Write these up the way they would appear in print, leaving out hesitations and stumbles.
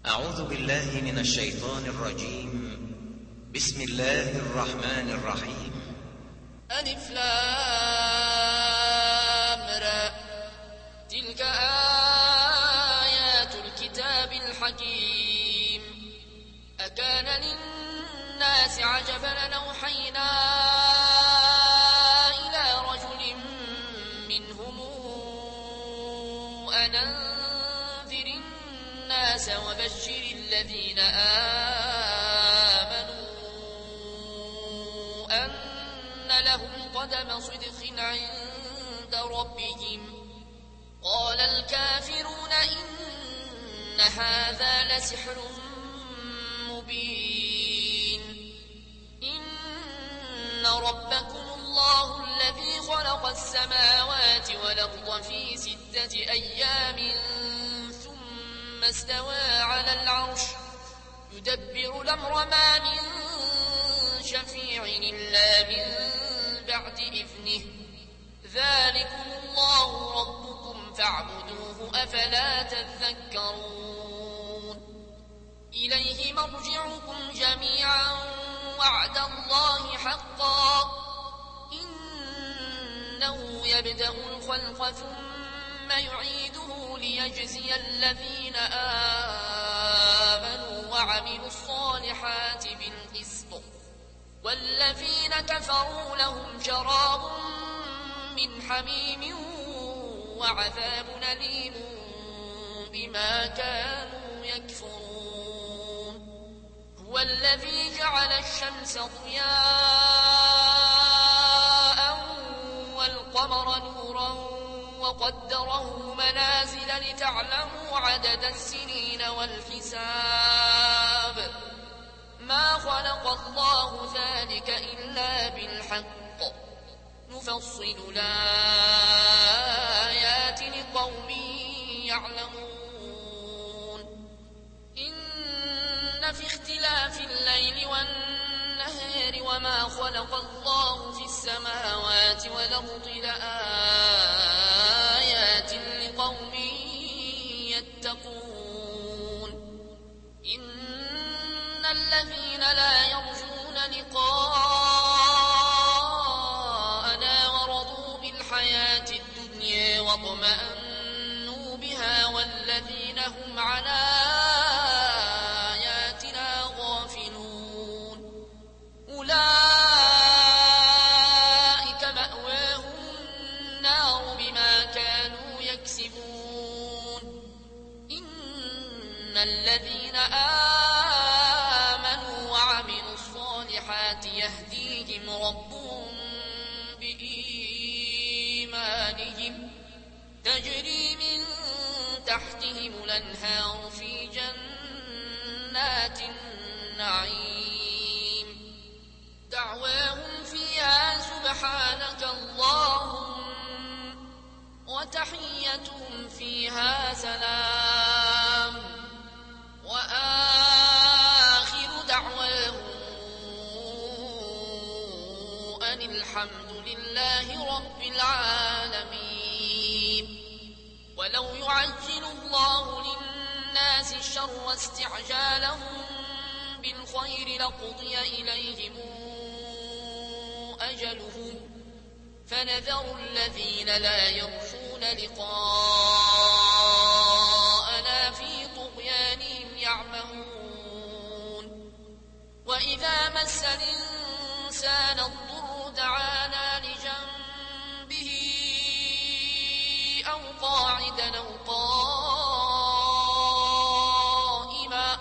أعوذ بالله من الشيطان الرجيم. بسم الله الرحمن الرحيم. ألف لام را، تلك آيات الكتاب الحكيم. أكان للناس عجبا أن أوحينا إلى رجل منهم أن أنذر الناس وبشر الذين آمنوا أن لهم قدم صدق عند ربهم. قال الكافرون إن هذا لسحر مبين. إن ربكم الله الذي خلق السماوات والأرض في 6 أيام ثم استوى على العرش يدبر الأمر ما من شفيع إلا من بعد إذنه. ذلكم الله ربكم فاعبدوه أفلا تذكرون. إليه مرجعكم جميعا وعد الله حقا إنه يبدأ الخلق ثم يعيده ليجزي الذين آمنوا وعملوا الصالحات بالقسط والذين كفروا لهم شراب من حميم وعذاب أليم بما كانوا يكفرون. هو الذي جعل الشمس ضياء والقمر نورا وقدره منازل لتعلموا عدد السنين والحساب. ما خلق الله ذلك إلا بالحق نفصل الآيات لقوم يعلمون. إن في اختلاف الليل والنهار وما خلق الله في السماوات والأرض لآيات لقوم يتقون. إن الذين لا يرجون لقاءنا ورضوا بالحياة الدنيا واطمأنوا بها والذين هم عن آياتنا غافلون أولئك مأواهم النار بما كانوا يكسبون. إن الذين آمنوا وعملوا الصالحات يهديهم ربهم بإيمانهم تجري من تحتهم الأنهار في جنات النعيم. دعواهم فيها سبحانك اللهم وتحيتهم فيها سلام وآخر دعواهم أن الحمد لله رب العالمين. ولو يعجل الله للناس الشر استعجالهم بالخير لقضي إليهم أجلهم فنذر الذين لا يرجون لقاءنا في طغيانهم يعمهون. وإذا مس الإنسان الضر دعانا لجنبه أو قاعدا أو قائما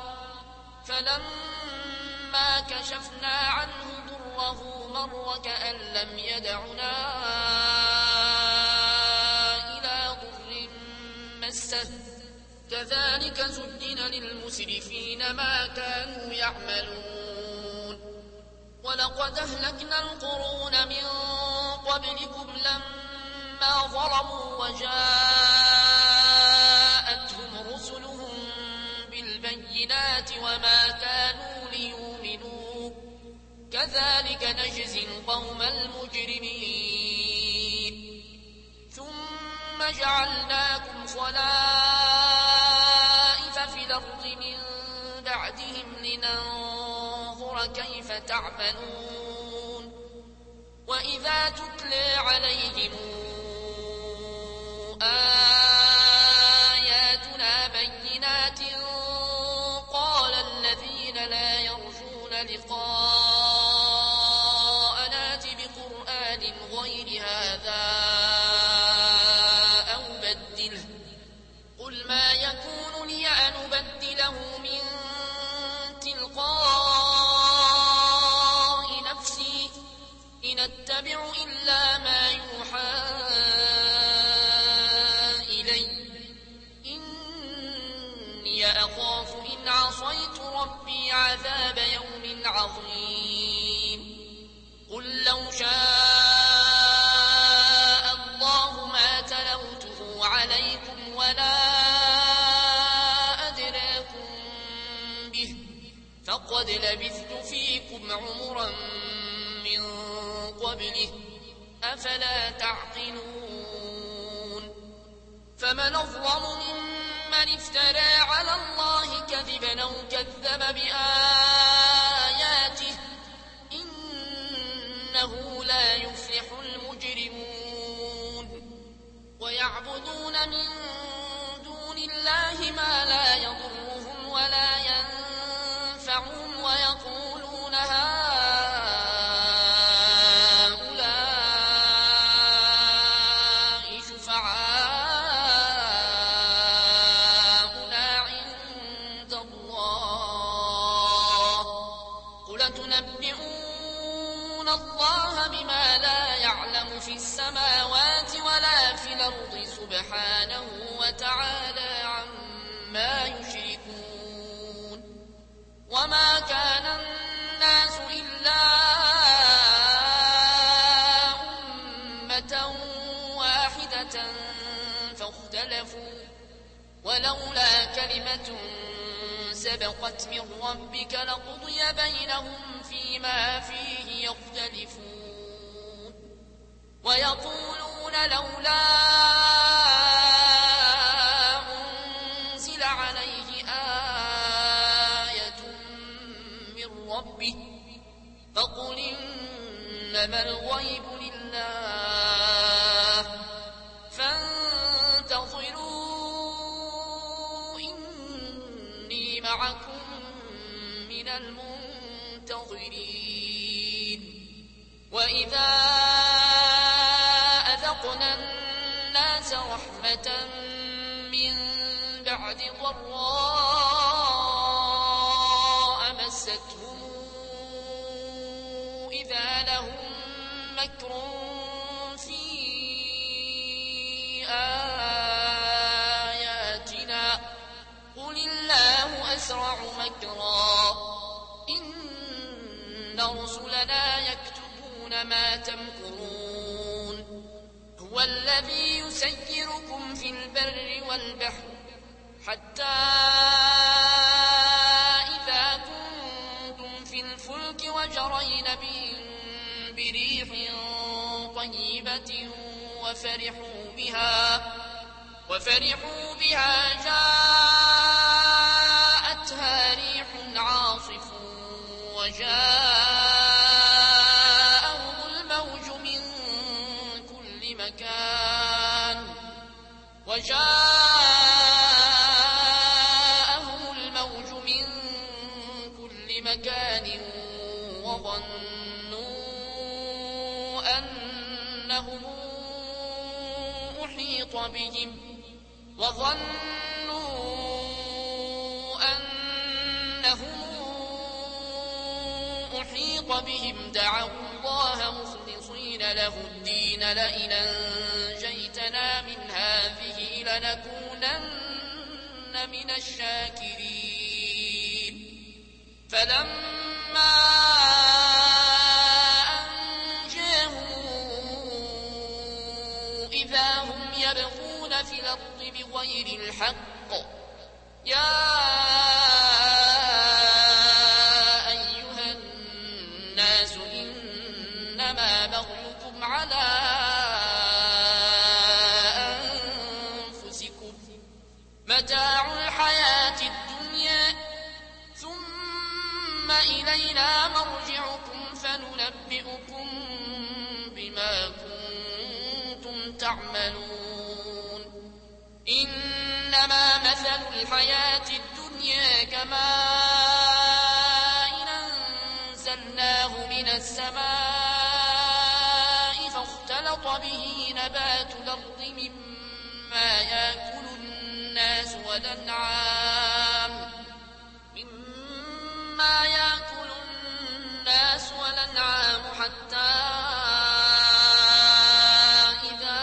فلما كشفنا عنه ضره مر كأن لم يدعنا إلى ضر مسه. كذلك زين للمسرفين ما كانوا يعملون. ولقد أهلكنا القرون من قبلكم لما ظلموا وجاءتهم رسلهم بالبينات وما كانوا ليؤمنوا. كذلك نجزي القوم المجرمين. ثم جعلناكم خلائف في الأرض من بعدهم لننظر كيف تعملون وإذا تتلى عليهم آياتنا بينات قال الذين لا يرجون لقاءنا ائت بقرآن غير هذا أو بدله قل ما يكون لي أن أبدله من تلقاء نفسي إن أتبع إلا ما يوحى إلي إني أخاف إن عصيت ربي عذاب يوم عظيم قل لو شاء الله ما تلوته عليكم ولا أدراكم به فقد لبثت فيكم عمرا من قبله أفلا تعقلون فمن أظلم ممن افترى على الله كذبا أو كذب بآياته إنه لا يفلح المجرمون ويعبدون من دون الله ما لا يضرهم ولا ينفعهم ويقولون هؤلاء شفعاؤنا عند الله قل تنبئون الله بما لا يعلم في السماوات ولا في الأرض سبحانه وتعالى عما يشركون وما كان الناس إلا أمة واحدة فاختلفوا ولولا كلمة سبقت من ربك لقضي بينهم فيما فيه يختلفون ويقولون لولا أنزل عليه آية من ربه فقل إنما الغيب لله فانتظروا إني معكم من المنتظرين وإذا أذقنا الناس رحمة من بعد ضراء مستهم إذا لهم مكر في آياتنا قل الله أسرع مكرا إن رسلنا يكتبون ما تمكرون هو الذي يسيركم في البر والبحر حتى إذا كنتم في الفلك وجرين بهم بريح طيبة وفرحوا بها جاءتها ريح عاصف وجاءهم الموج من كل مكان وظنوا أنهم أحيط بهم دعوا الله مخلصين له الدين لئن أنجيتنا من هذه لنكونن من الشاكرين فلما إذا هم يبغون في الأرض بغير الحق يا أيها الناس إنما بغيكم على أنفسكم متاع الحياة الدنيا إلينا مرجعكم فننبئكم بما كنتم تعملون إنما مثل الحياة الدنيا كماء أنزلناه من السماء فاختلط به نبات الأرض مما يأكل الناس والأنعام حتى إذا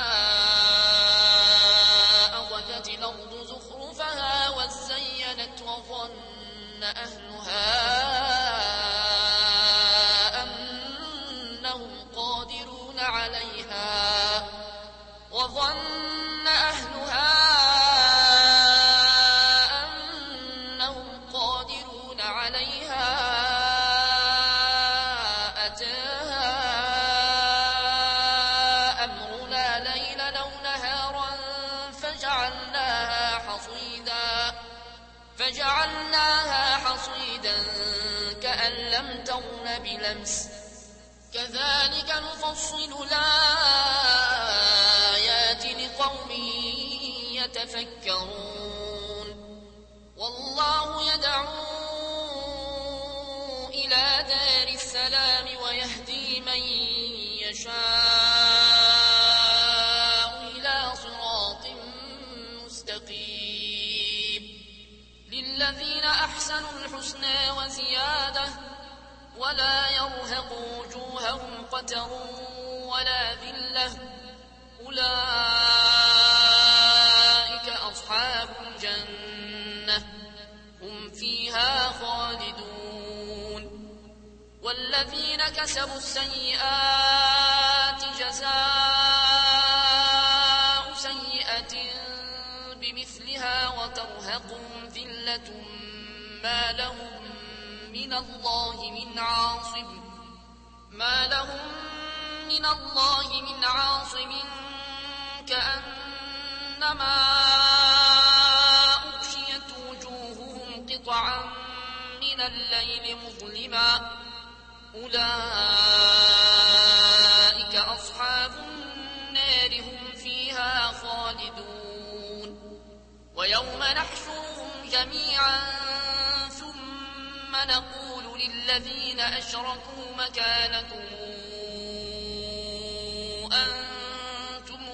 أخذت الأرض زخرفها وزينت وظن أهلها أنهم قادرون عليها أتاها أمرنا ليلا أو نهارا فجعلناها حصيدا كأن لم تغن بلمس كذلك نفصل الآيات لقوم يتفكرون والله يدعو إلى دار السلام ويهدي من يشاء إلى صراط مستقيم للذين أحسنوا الحسنى وزيادة ولا يرهق وجوههم قتر ولا ذلة أولئك أصحاب الجنة هم فيها خالدون والذين كسبوا السيئات جزاء سيئة بمثلها وترهقهم ذلة ما لهم من الله من عاصم كأنما أغشيت وجوههم قطعا من الليل مظلما أولئك أصحاب النار هم فيها خالدون ويوم نحشرهم جميعا ثم نقول للذين أشركوا مكانكم أنتم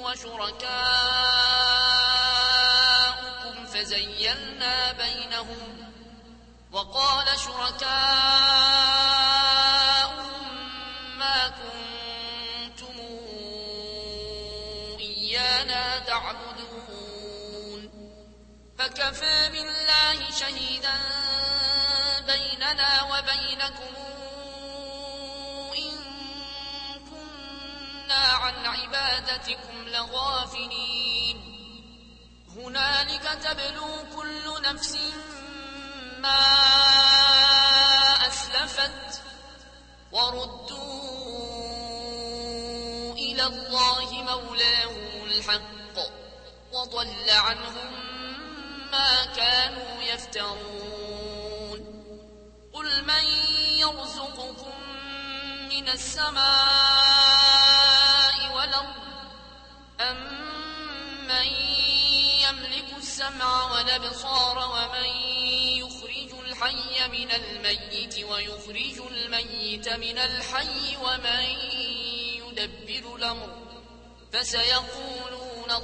وشركاؤكم فزيلنا بينهم وقال شركاؤهم ما كنتم إيانا تعبدون فكفى بالله شهيدا بيننا وبينكم إن كنا عن عبادتكم لغافلين هنالك تبلو كل نفس ما أسلفت وردوا إلى الله مولاهم الحق وضل عنهم ما كانوا يفترون قل من يرزقكم من السماء والأرض أمن يملك السمع والأبصار ومن يخرج الحي من الميت ويخرج الميت من الحي ومن يدبر الأمر فسيقولون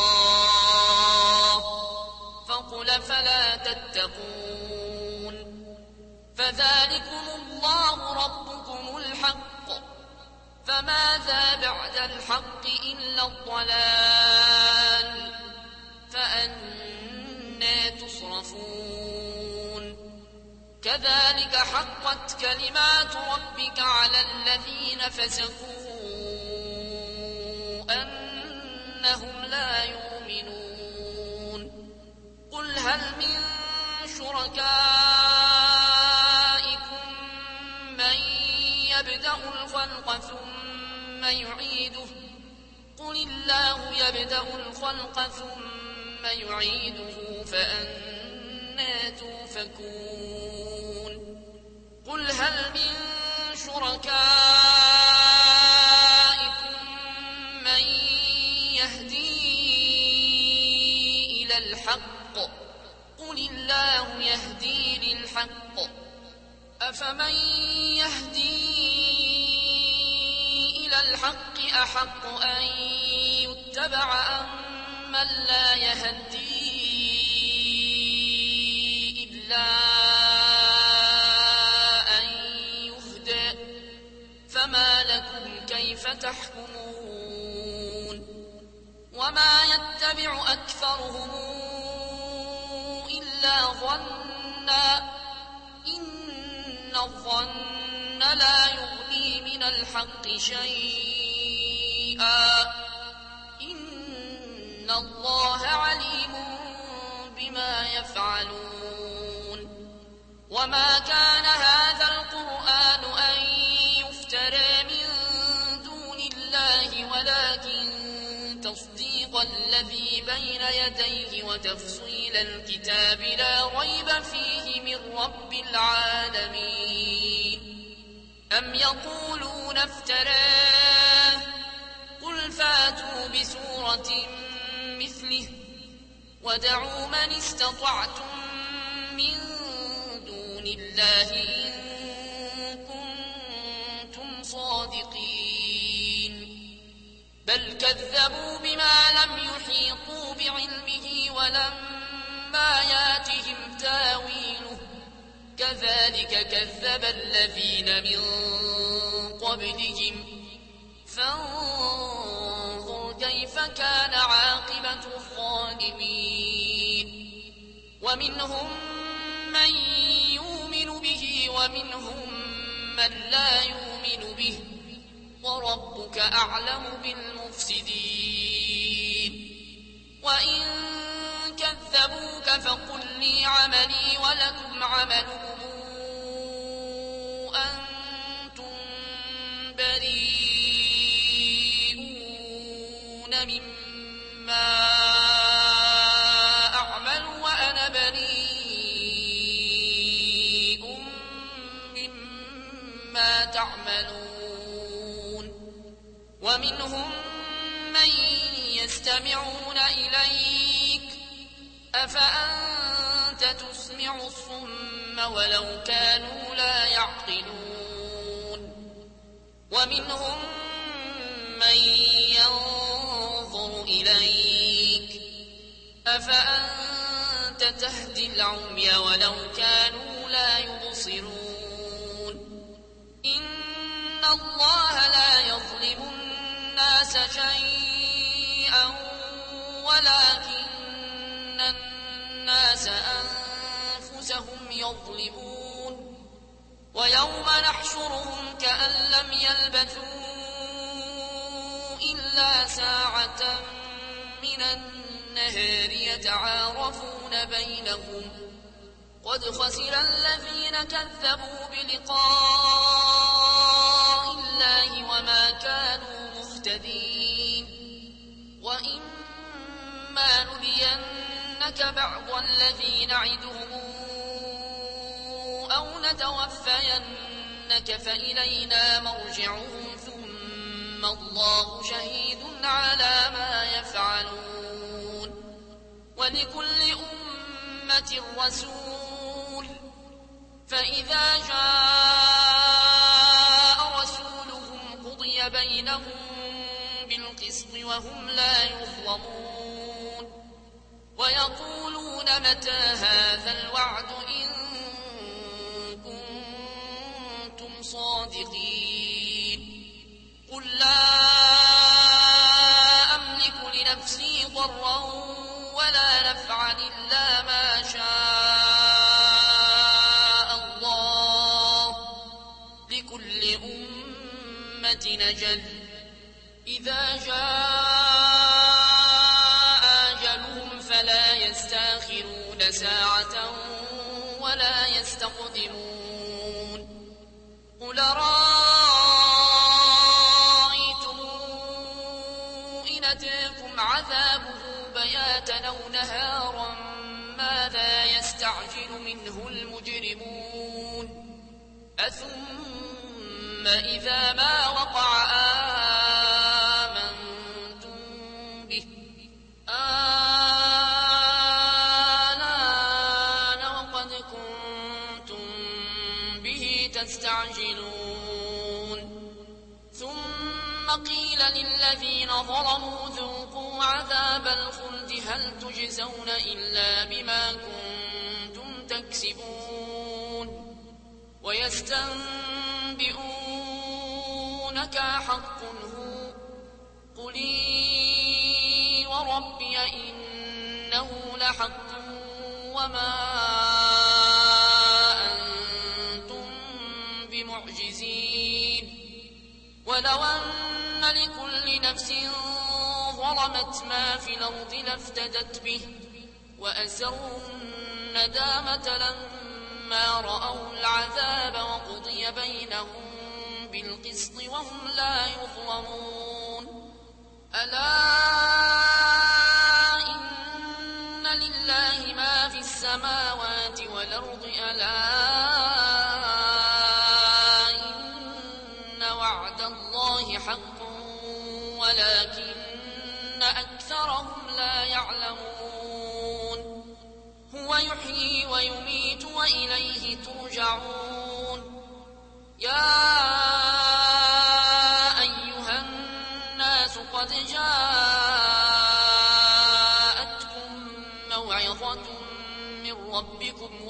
الله فقل فلا تتقون فذلكم الله ربكم الحق فماذا بعد الحق إلا الضلال فأنى تصرفون كذلك حقت كلمات ربك على الذين فسقوا أنهم لا يؤمنون قل هل من شركائكم من يبدأ الخلق ثم يعيده قل الله يبدأ الخلق ثم يعيده فأنى توفكون قل هل من شركائكم من يهدي إلى الحق قل الله يهدي للحق أفمن يهدي إلى الحق أحق أن يتبع أم من لا يهدي إلا أن يهدى فما لكم كيف تحكمون وما يتبع أكثرهم إلا ظنا إن الظن لا يغني من الحق شيئا إن الله عليم بما يفعلون وما كان هذا القرآن أن يفترى من دون الله ولكن تصديق الذي بين يديه وتفصيل الكتاب لا ريب فيه من رب العالمين أم يقولون افتراه قل فاتوا بسورة مثله ودعوا من استطعتم من دون الله إن كنتم صادقين بل كذبوا بما لم يحيطوا بعلمه ولما ياتهم تاويله كذلك كذب الذين من قبلهم فانظر كيف كان عاقبة الظالمين ومنهم من يؤمن به ومنهم من لا يؤمن به وربك أعلم بالمفسدين وإن كذبوك فقل لي عملي ولكم عملكم أنتم بريئون مما أعمل وأنا بريء مما تعملون ومنهم من يستمعون إليك أفأنت تسمع الصم ولو كانوا لا يعقلون ومنهم من ينظر إليك أفأنت تهدي العمي ولو كانوا لا يبصرون إن الله لا يظلم الناس شيئا ولكن الناس أنفسهم يظلمون ويوم نحشرهم كأن لم يلبثوا إلا ساعة من النهار يتعارفون بينهم قد خسر الذين كذبوا بلقاء الله وما كانوا مهتدين وإما نرينك بعض الذي نعدهم أو نتوفينك فإلينا مرجعهم ثم الله شهيد على ما يفعلون ولكل أمة رسول فإذا جاء رسولهم قضي بينهم بالقسط وهم لا يظلمون ويقولون متى هذا الوعد إن كنتم صادقين قل لا أملك لنفسي ضرا ولا نفعا إلا ما شاء الله لكل أمة أجل إذا جاء أجلهم فلا يستأخرون ساعة ولا يستقدمون قل رأيتم إن أتاكم عذابه بياتا أو نهارا ماذا يستعجل منه المجرمون أثم إذا ما وقع آمنتم به آلان وقد كنتم به تستعجلون ثم قيل للذين ظلموا ذوقوا عذاب الخلد هل تجزون إلا بما كنتم تكسبون ويستنبئونك حق هو قل إي وربي إنه لحق وما أنتم بمعجزين ولو أن لكل نفس ظلمت ما في الأرض لافتدت به وأسروا الندامة لما رأوا العذاب وقضي بينهم بالقسط وهم لا يظلمون ألا إن لله ما في السماوات والأرض ألا إن وعد الله حق ولكن أكثرهم لا يعلمون هو يحيي ويميت وإليه ترجعون يا أيها الناس قد جاءتكم موعظة من ربكم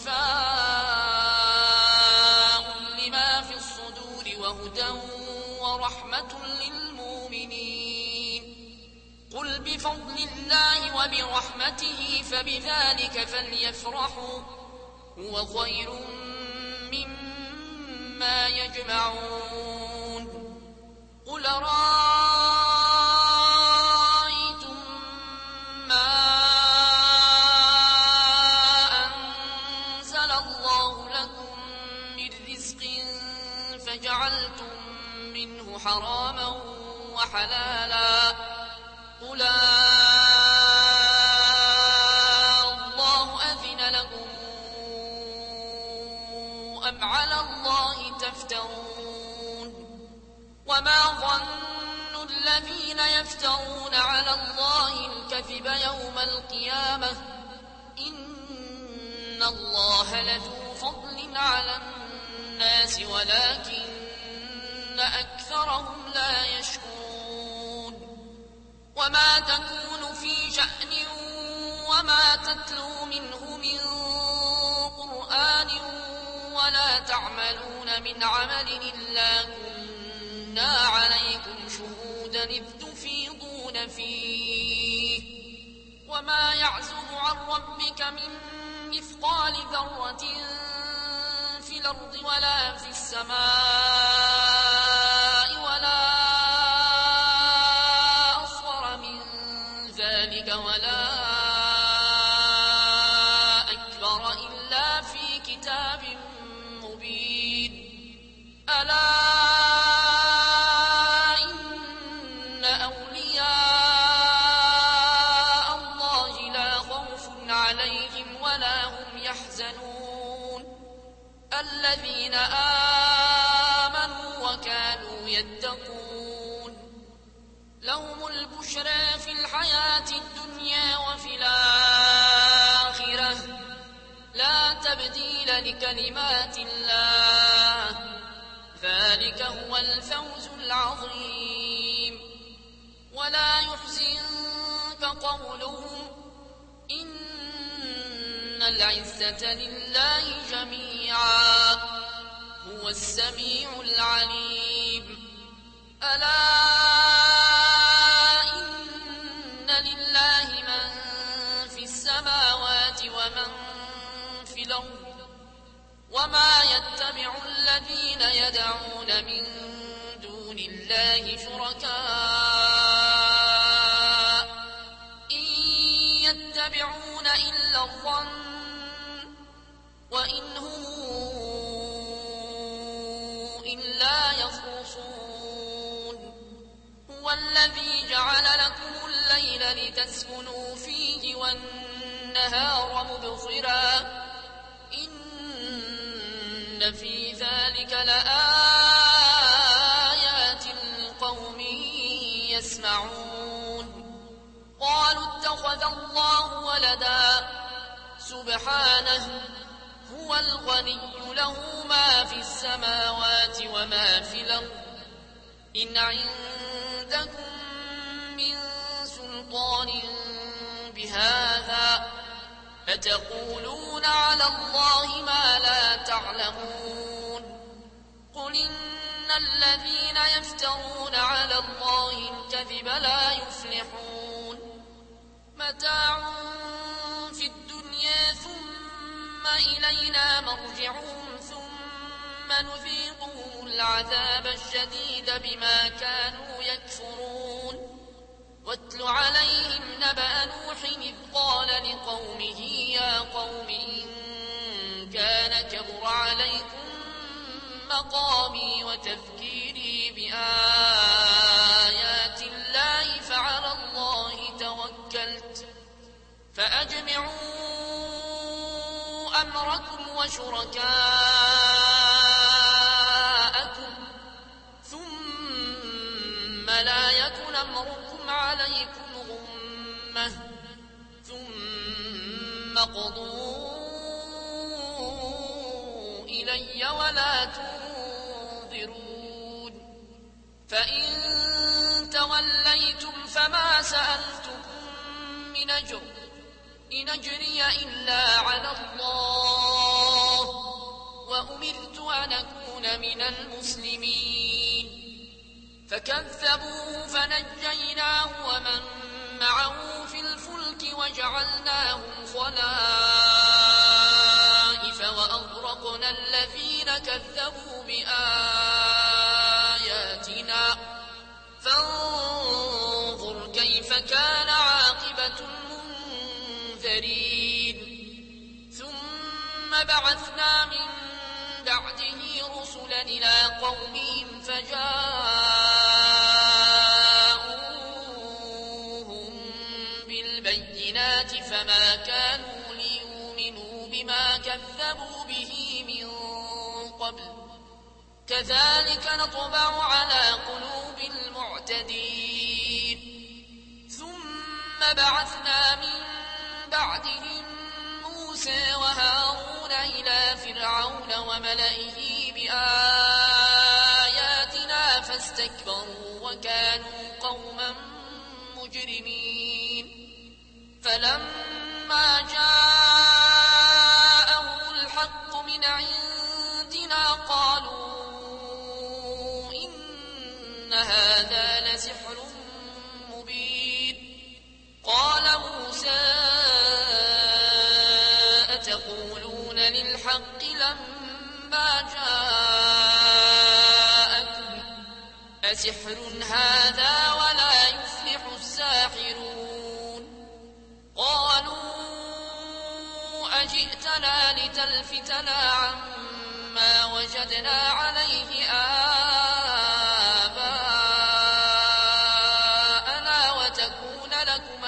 وشفاء لما في الصدور وهدى ورحمة للمؤمنين قل بفضل الله وبرحمته فبذلك فليفرحوا هو خير مما يجمعون قل رأيتم ما أنزل الله لكم من رزق فجعلتم منه حراما وحلالا قل الله أذن لكم أم على الله تفترون وما ظن الذين يفترون على الله الكذب يوم القيامة إن الله لذو فضل على الناس ولكن أكثرهم لا يشكرون وما تكون في شأن وما تتلو منه من قرآن ولا تعملون من عمل إلا كنا عليكم شهودا إذ تفيضون فيه وما يعزب عن ربك من مثقال ذرة في الأرض ولا في السماء ولا أصغر من ذلك ولا أكبر إلا في كتاب مبين ألا إن أولياء الله لا خوف عليهم ولا هم يحزنون الذين آمنوا وكانوا يتقون لهم البشرى في الحياة الدنيا وفي الآخرة لا تبديل لكلمات الله ذلك هو الفوز العظيم ولا يحزنك قولهم إن العزة لله جميعا هو السميع العليم ألا إن لله من في السماوات ومن في الأرض وما يتبع الذين يدعون من دون الله شركاء إن يتبعون إلا الظن وإن هم إلا يخرصون هو الذي جعل لكم الليل لتسكنوا فيه والنهار مبصرا إن إن في ذلك لآيات لقوم يسمعون قالوا اتخذ الله ولدا سبحانه هو الغني له ما في السماوات وما في الأرض إن عندكم من سلطان بهذا أتقولون على الله ما لا تعلمون قل إن الذين يفترون على الله الكذب لا يفلحون متاع في الدنيا ثم إلينا مرجعهم ثم نذيقهم العذاب الشديد بما كانوا يكفرون واتل عليهم نبأ نوح إذ قال لقومه يا قوم إن كان كبر عليكم مقامي وتذكيري بآيات الله فعلى الله توكلت فأجمعوا أمركم وشركاءكم ثم لا يكن أمركم عليكم غمة ثم قضوا إلي ولا تنظرون فإن توليتم فما سألتكم من أجر إن أجري إلا على الله وأمرت أن أكون من المسلمين فكذبوه فنجيناه ومن معه في الفلك وجعلناهم خلائف وأغرقنا الذين كذبوا بآياتنا فانظر كيف كان عاقبة المنذرين ثم بعثنا من بعده رسلا إلى قومهم فجاءوهم بالبينات فما كانوا ليؤمنوا بما كذبوا به من قبل كذلك نطبع على قلوب المعتدين ثم بعثنا من بعدهم موسى وهارون إلى فرعون وملئه بآياتنا فاستكبروا وكانوا قوما مجرمين فلما جاءهم الحق من عندنا قالوا إن هذا لسحر مبين قال موسى أتقولون للحق لما جاءكم أسحر هذا ولا يفلح الساحرون قالوا أجئتنا لتلفتنا عما وجدنا عليه آباءنا وتكون لكما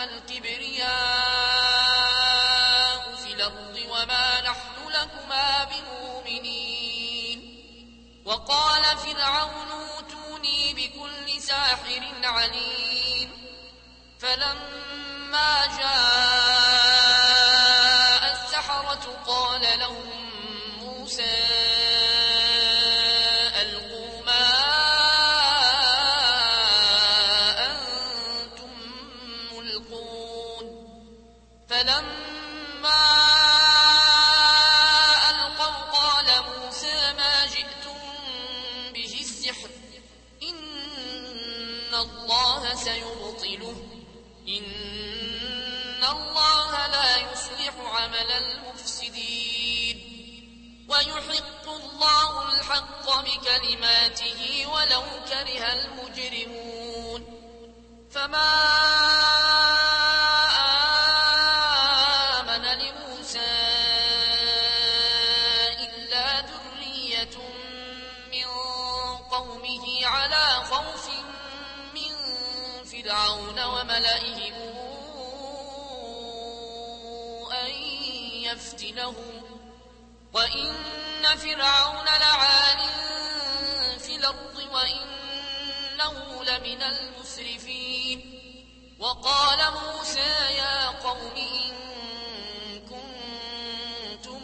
الكبرياء في الأرض وما نحن لكما بمؤمنين وقال فرعون اوتوني بكل ساحر عليم فلما جاء السحرة قال لهم موسى ألقوا ما أنتم ملقون فلما ألقوا قال موسى ما جئتم به السحر إن الله سيبطله إن الله لا يصلح عمل المفسدين ويحق الله الحق بكلماته ولو كره المجرمون فما آمن لموسى إلا ذرية من قومه على خوف من فرعون وملئهم وإن فرعون لعال في الأرض وإنه لمن المسرفين وقال موسى يا قوم إن كنتم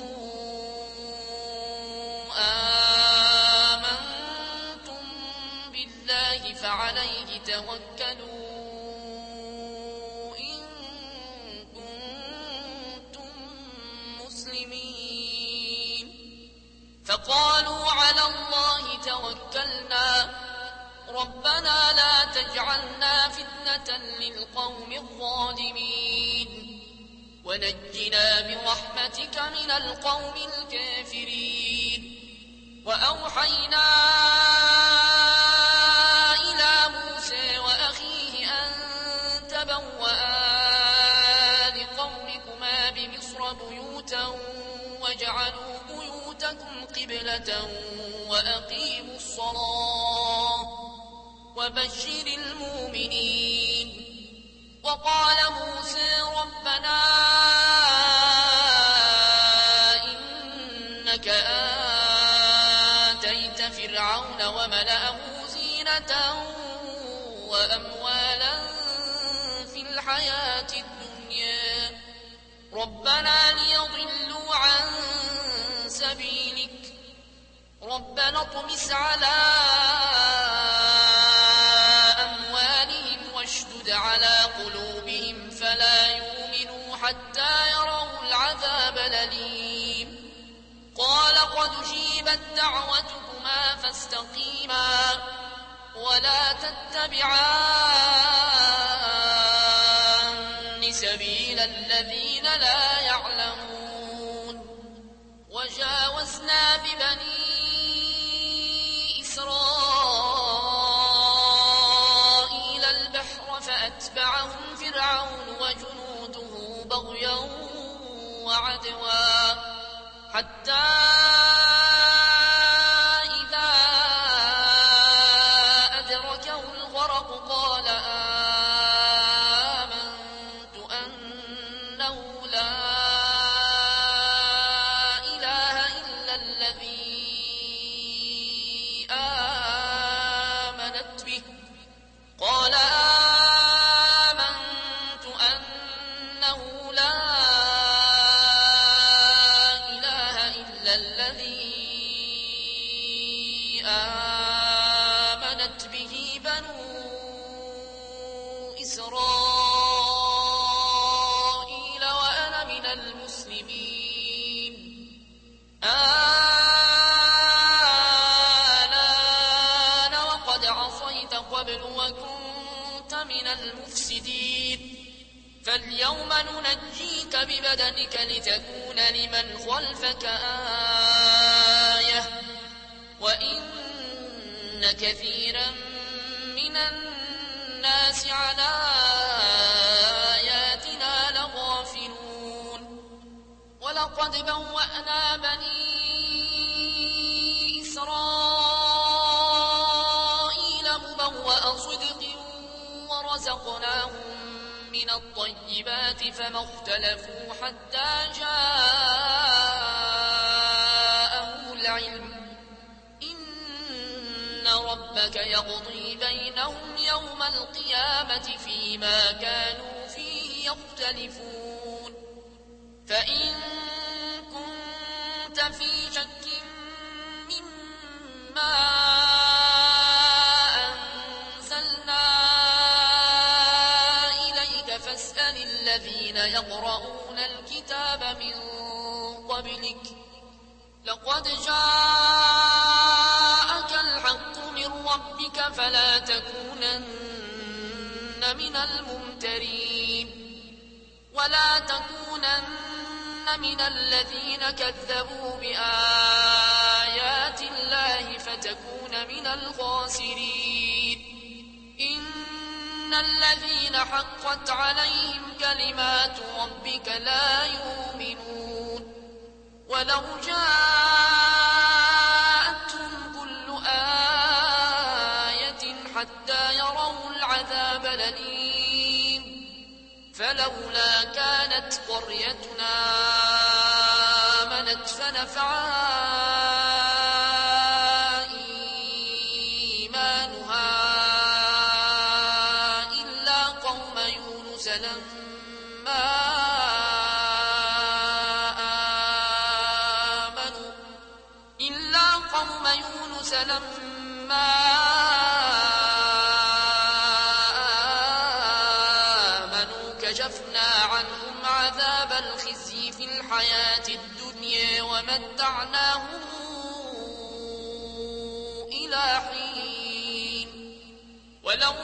آمنتم بالله فعليه توكلوا إن كنتم مسلمين فقالوا على الله توكلنا ربنا لا تجعلنا فتنة للقوم الظالمين ونجنا برحمتك من القوم الكافرين وأوحينا إلى موسى وأخيه أن تبوأ لقومكما بمصر بيوتا واجعلوا بيوتكم قبلة وأقيموا الصلاة وبشر المؤمنين وقال موسى ربنا إنك آتيت فرعون وملأه زينة وأموالا في الحياة الدنيا ربنا ليضلوا عن سبيلك ربنا اطمس على أموالهم واشدد على قلوبهم فلا يؤمنوا حتى يروا العذاب الأليم قال قد أجيبت دعوتكما فاستقيما ولا تتبعان سبيل الذين لا يعلمون وجاوزنا ببني إسرائيل البحر فأتبعهم فرعون وجنوده بغيا وعدوا حتى إذا أدركه الغرق قال آمنت أنه لا إله إلا الذي آمنت به قال آمنت أنه لا إله إلا الذي آمنت به بنو إسرائيل وأنا من المسلمين آلان وقد عصيت قبل وكنت من المفسدين فاليوم ننجيك ببدنك لتكون لمن خلفك آية وإن كثيرا من الناس على آياتنا لغافلون ولقد بوأنا بني إسرائيل مبوأ صدق ورزقناهم من الطيبات فما اختلفوا حتى جاءهم العلم إن ربك يقضي بينهم يوم القيامة فيما كانوا فيه يختلفون فإن كنت في شك مما أنزلنا إليك فاسأل الذين يقرؤون الكتاب من قبلك لقد جاءك الحق من ربك فلا تكونن من الممترين ولا تكونن من الذين كذبوا بآيات الله فتكون من الخاسرين إن الذين حقت عليهم كلمات ربك لا يؤمنون ولو جاءتهم كل آية حتى يروا العذاب الأليم فلولا كانت قريتنا آمنت فنفعها نفعها إيمانها إلا قوم يونس لما آمنوا كشفنا عنهم عذاب الخزي في الحياة الدنيا ومتعناهم إلى حين ولو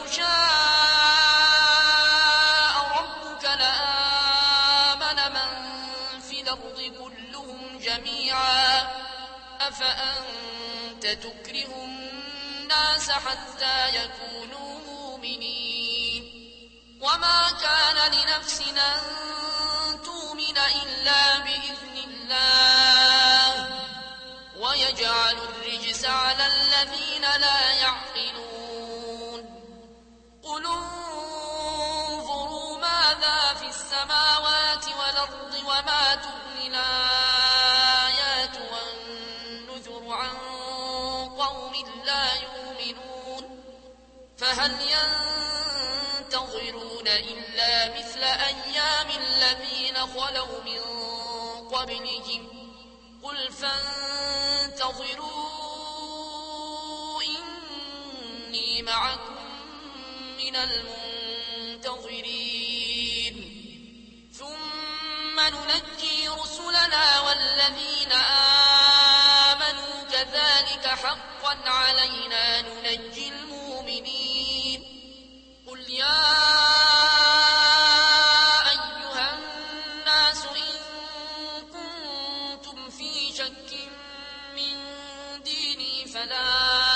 شاء ربك لآمن من في الأرض كلهم جميعا أفأنت تكره الناس حتى يكونوا مؤمنين وما كان لنفس أن تؤمن إلا بإذن الله ويجعل الرجس على الذين لا يعقلون قل انظروا ماذا في السماوات والأرض وما تغني الآيات والنذر عن قوم لا يؤمنون فهل ينتظرون إلا مثل أيام الذين خلوا من قبلهم قل فانتظروا إني معكم من المنتظرين ثم ننجي رسلنا والذين آمنوا كذلك حقا علينا ننجي المؤمنين قل يا أيها الناس إن كنتم في شك من ديني فلا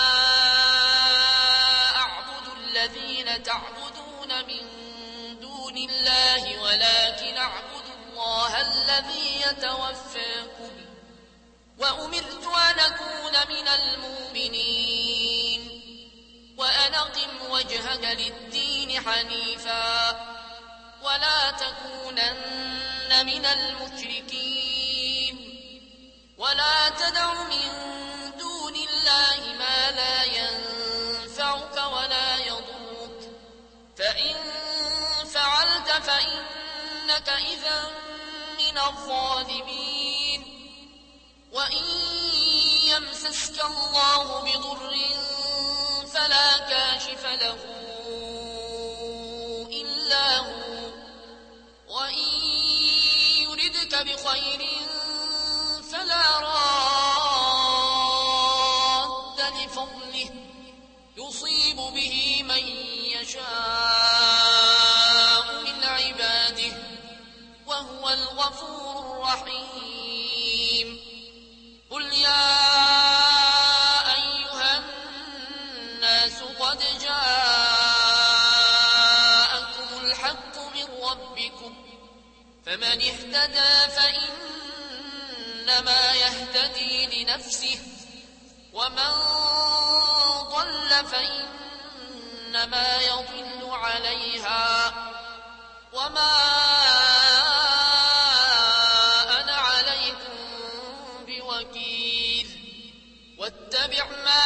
أعبد الذين تعبدون من دون الله ولكن أعبد الله الذي يتوفاكم وأمرت أن أكون من المؤمنين وأن أقم وجهك للدين حنيفا ولا تكونن من المشركين ولا تدع من دون الله ما لا ينفعك ولا يضرك فإن فعلت فإنك إذا من الظالمين وإن يمسسك الله بضر فلا كاشف له إلا هو وإن يردك بخير فلا راد لفضله يصيب به من يشاء من عباده وهو الغفور الرحيم قل يا أيها الناس قد جاءكم الحق من ربكم فمن اهتدى فإنما يهتدي لنفسه ومن ضل فإنما يضل عليها وما أنا عليكم بوكيل واتبع ما